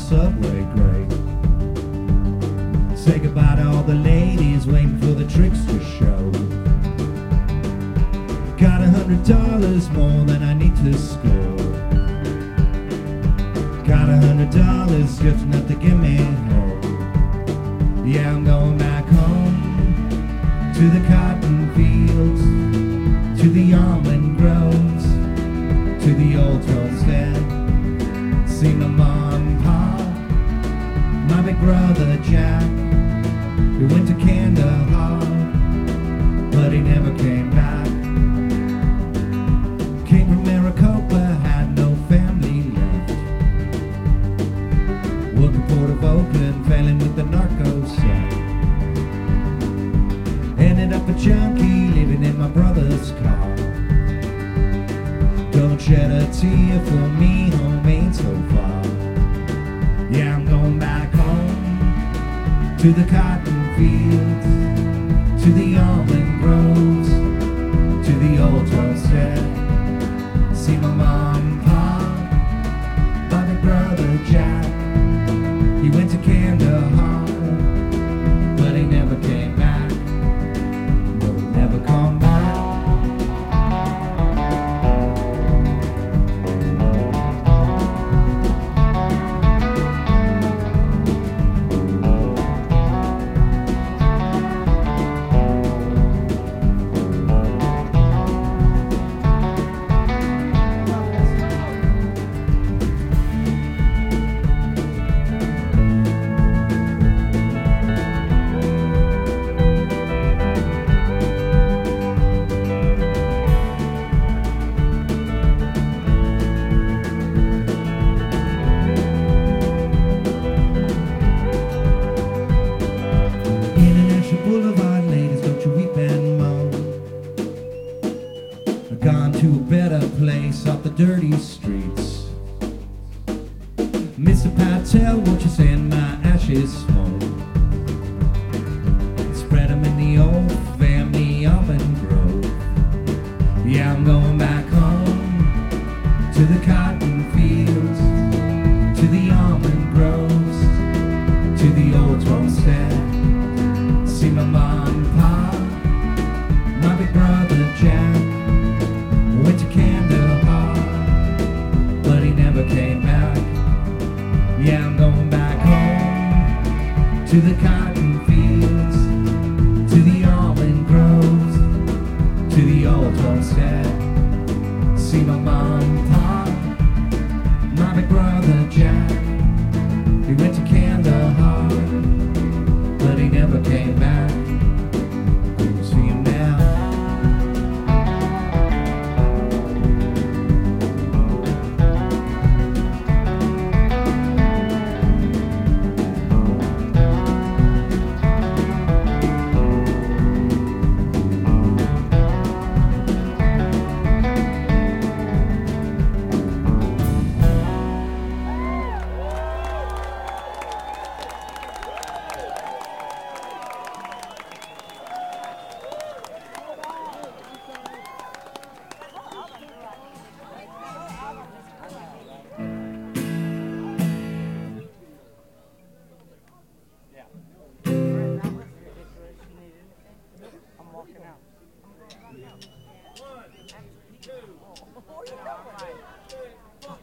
subway grate. Say goodbye to all the ladies waiting for the trickster show. Got $100 more than I need to score. Got $100 just enough to get me home. Yeah, I'm going back home to the cotton fields, to the almond groves, to the old homestead. See my mom and pop, my big brother Jack. We went to Kandahar, but he never came back. Came from Maricopa, had no family left. Worked at Port of Oakland, failing with the narco set. Ended up a junkie, living in my brother's car. Don't shed a tear for me, home ain't so far. Yeah, I'm going back home to the cotton fields, to the almond groves, to the old homestead. See my mom and pop, my big brother Jack. He went to Kandahar, but he never came back. No, never come back. Gone to a better place off the dirty streets. Mr. Patel, won't you send my ashes home? Spread them in the old family almond grove. Yeah, I'm going back home to the cotton fields, to the almond groves, to the old homestead. See my mom and pop, my big brother Jack. Went to Kandahar, but he never came back. Yeah, I'm going back home to the cotton fields, to the almond groves, to the old homestead. See my mom and pop, my big brother Jack. He went to